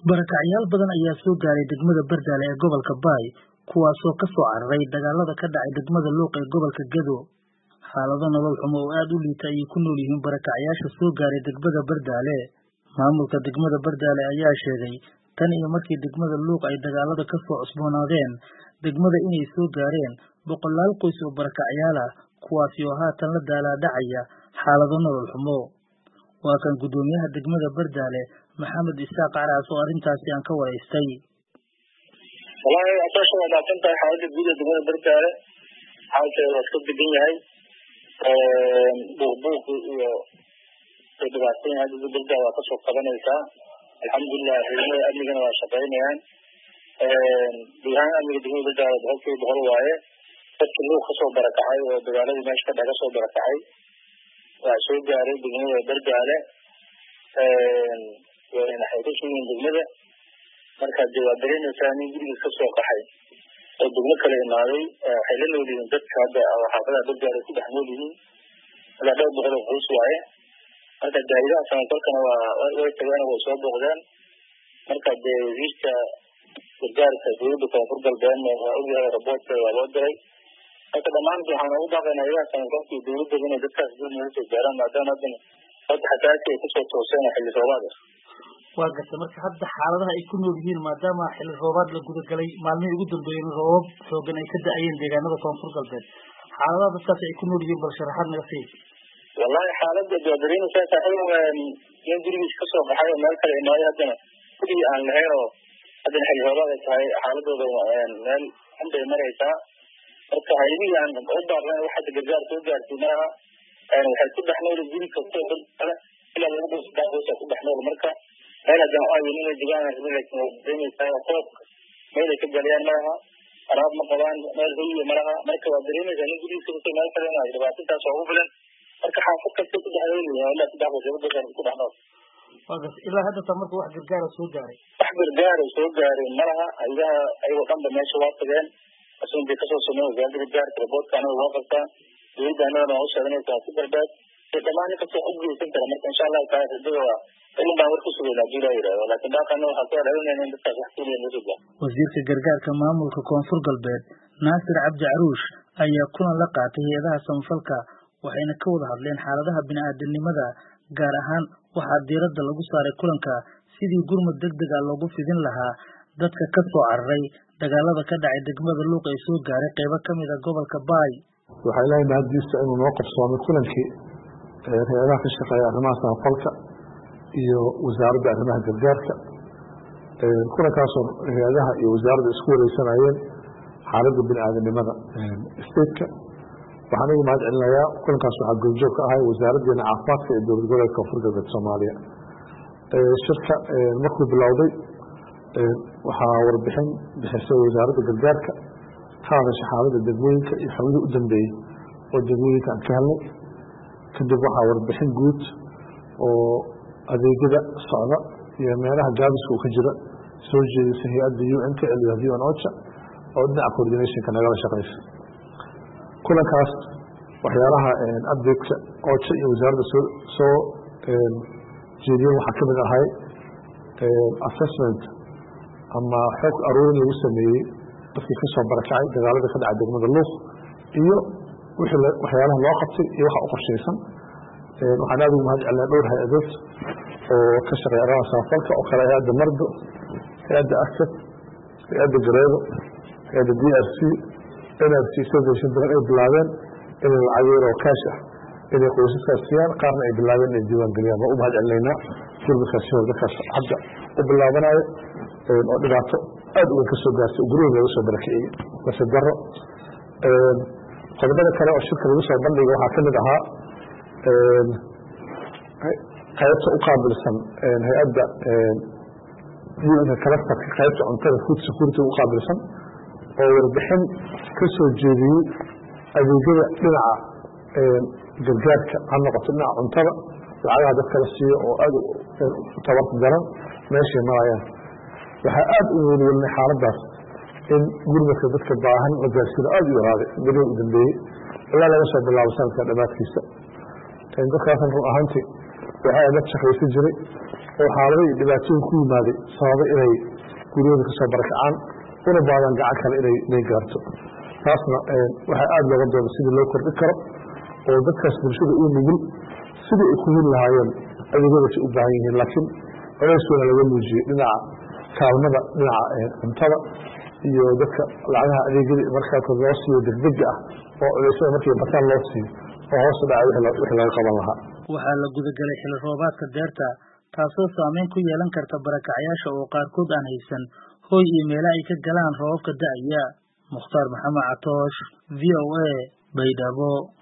Barakacyaal badan ayaa soo gaaray degmada Bardaale ee gobolka Baay, kuwaasoo ka soo cararay dagaalada ka dhacay degmada Luuq ee gobolka Gedo. Xaalado nolol xumo oo aad u liita ayay ku nool yihiin barakacyaasha soo gaaray degmada Bardaale. Maamulka degmada Bardaale ayaa sheegay tan iyo markii degmada Luuq ay dagaalada ka soo cusboonaadeen degmada inay soo gaareen boqolaal qoys oo barakacyaal ah, kuwaasi oo haatan la daalaa-dhacaya xaalado nolol xumo. Waa kan gudoomiyaha degmada Bardaale Maxamed Isaaq Caraas oo arrintaasi aan ka waraystay. Wallahi asasha waa dhacday xaaladda guud ee degmada Bardaale xaalkeedu waa iska degan yahay buuq iyo dhibaatooyin hadda Bardaale waa kasoo qabanaysaa. Alxamdulilah ciidamada amnigana waa shaqaynayaan. Gudahaan amniga degmada Bardaale boqolkiiba boqol waaye. dadka Luuq kasoo barakacay oo dagaaladii meesha ka dhaga soo barakacay waa soo gaaray degmada Bardaale waxay ku sugeen degmada marka jawaab dareynaysaa in guriga ka soo qaxay oo degmo kale imaaday waxay la nool yihiin dadka hadda xaafadaha Bardaale ku dhex nool yihiin ilaa dhowr boqol oo qoys waaye. marka daahidaha samafalkana way tageen oo way soo booqdeen. marka wasiirka gargaarka dowladda koonfur galbeedna waa ogyahay raboodka waa loo diray. marka dhammaan waxaan ugu baaqaynaa ilaha samafalka iyo dowladda inay dadkaas dib ugu soo gaaraan maadaama hadda xataasi ay kusoo tooseen xilli roobaad. waa gartay marka hadda xaaladaha ay ku nool yihiin maadaama xilli roobaad la guda galay maalmihii ugu dambeeyay roobab xoogan ay ka da'ayeen deegaanada koonfur galbeed, xaaladaha dadkaas ay ku nool yihiin bal sharaxaad naga sii. wallahi xaaladda dareynaysaa saaxiib in gurigiis ka soo baxay oo meel kale imaaday haddana gurigii aan lahayn oo haddana xilli roobaad ay tahay xaaladooda meel xun bay maraysaa. marka hay'adihii aan u baaqnay wax hadda gargaar soo gaarsiin malaha waxay ku dhex nool guri kasta oo kale ilaa lagu dhis daaqoos ku dhex nool. marka meel haddana ay inay degaan laakiin waa dareemaysaa qoobka meel ay ka galayaan malaha, alaab ma qabaan, meel hoyiya malaha. marka waa dareemaysaa in gurigiisa kasta meel kale inay dhibaatadaas ugu filan. marka xaafad kasta ku dhex nool yahay ilaa saddex qoys ku dhex nool. waa gartay ilaa hadda marka wax gargaar soo gaaray soo gaaray malaha ayaga ayagoo dhanba meesha waa tageen asun bay kasoo sameeyeen wasaaradda gargaarka raboodkaana waa qabtaa dowladdaana waa u sheeganaysaa si gargaar dhammaan inkastoo u geysan kara. marka insha allahu taala rajada waa ilin baan war ku sugaynaa hadii laa yidhahdo laakiin daaqana waxaa soo dhalinayna in dadkaas wax kuliya noo soo gaaro. wasiirka gargaarka maamulka koonfur galbeed Naasir Cabdi Caruush ayaa kulan la qaatay hay'adaha samafalka waxayna ka wada hadleen xaaladaha bini'aadanimada. gaar ahaan waxaa diiradda lagu saaray kulanka sidii gurmad degdeg ah loogu fidin lahaa dadka ka soo cararay dagaalada ka dhacay degmada Luuq ee soo gaaray qaybo ka mid ah gobolka Baay. waxay leeyahay mahadiisa inuu noo qabsoomay kulankii hay'adaha ka shaqeeya arrimaha samafalka iyo wasaaradda arrimaha gargaarka. kulankaasoo hay'adaha iyo wasaaradda isku wareysanayeen xaaladda bini'aadanimada stateka. waxaan ugu mahad celinayaa kulankaas waxaa goobjoog ka ahay wasaaraddeena caafimaadka ee dowlad goboleedka koonfur galbeed Soomaaliya. shirka markuu bilowday waxaa warbixin bixisay wasaaradda gargaarka ka hadasha xaaladda degmooyinka iyo xogihii u dambeeyey oo degmooyinka aan ka helnay. kadib waxaa warbixin guud oo adeegyada socda iyo meelaha gaabiska uu ka jira soo jeedisay hay-adda UN-ka UN OCHA oo dhinaca coordinationka nagala shaqeysa. kulankaas waxyaalaha update-ka OCHA iyo wasaaradda soo jeediyeen waxaa kamid ahay assessment ama xog aruurin lagu sameeyey dadkii kasoo barakacay dagaalada ka dhacay degmada Luuq iyo waxyaalaha loo qabtay iyo waxa u qorshaysan. waxaan aad ugu mahad celinaa dhowr hay-adood oo ka shaqeeya arrimaha samafalka oo kale hay-adda Mardo, hay-adda ACTED, hay-adda Gareebo, hay-adda DRC, NRC Salvation badan ay bilaabeen inay lacag yar oo kaash ah inay qoysaskaas siiyaan, qaarna ay bilaabeen inay diiwaan geliyaan. waa u mahad celinaynaa gurmadkaasi hor dadkaas hadda u bilaabanayo oo dhibaato aad u weyn kasoo gaartay oo guryahood laga soo barakiciyey nasiib darro. qodobada kale oo shirka lagu soo bandhigay waxaa kamid ahaa qaybta u qaabilsan hay-adda UN-ka clusterka qaybta cuntada food security u qaabilsan oo warbixin ka soo jeediyey adeegyada dhinaca gargaarka ha noqoto dhinaca cuntada lacagaha dadka la siiyo oo aad u tabarta daran meeshay marayaan. waxaa aad u welwelnay xaaladaas in gurmadka dadka baahan la gaarsiino aad u yaraaday bilihii u dambeeyey ilaa laga soo bilaabo sanadka dhammaadkiisa. dadkaasna run ahaantii waxaa dad shaqaysan jiray oo xaalado iyo dhibaatooyin ku yimaaday sababay inay guryahooda kasoo barakacaan una baadaan gacan kale inay gaarto taasna waxaa aada looga dooda sidii loo kordhin karo oo dadkaas bulshada u nugul sidii ay ku heli lahaayeen adeegyadaasi u baahan yihiin laakiin culayskeena laga muujiyey dhinaca kaalmada dhinaca cuntada iyo dadka lacagaha adeegyada markaas loo siiyo degdega ah oo culeysyada markii bataan loo siiyo oo hoos u dhacay wixii laga qaban lahaa waxaa la gudagalay xilli roobaadka deerta taasoo saameyn ku yeelan karta barakacyaasha oo qaarkood aan haysan hooy iyo meelo ay ka galaan roobabka da'aya. Mukhtaar Maxamed Catoosh, VOA, Baydhabo.